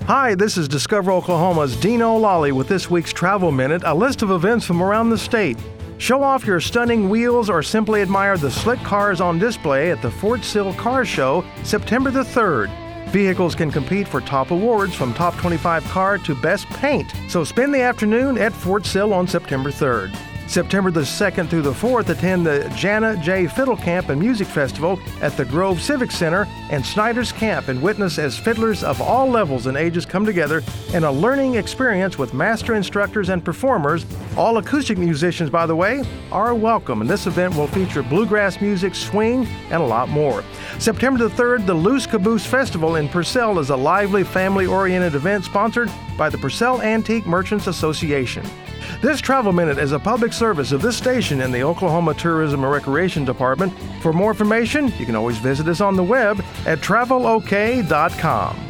Hi, this is Discover Oklahoma's Dean O'Lally with this week's Travel Minute, a list of events from around the state. Show off your stunning wheels or simply admire the slick cars on display at the Fort Sill Car Show, September the 3rd. Vehicles can compete for top awards from Top 25 Car to Best Paint, so spend the afternoon at Fort Sill on September 3rd. September the 2nd through the 4th, attend the Jana J. Fiddle Camp and Music Festival at the Grove Civic Center and Snyder's Camp and witness as fiddlers of all levels and ages come together in a learning experience with master instructors and performers. All acoustic musicians, by the way, are welcome, and this event will feature bluegrass music, swing, and a lot more. September the 3rd, the Loose Caboose Festival in Purcell is a lively, family-oriented event sponsored by the Purcell Antique Merchants Association. This Travel Minute is a public service of this station and the Oklahoma Tourism and Recreation Department. For more information, you can always visit us on the web at travelok.com.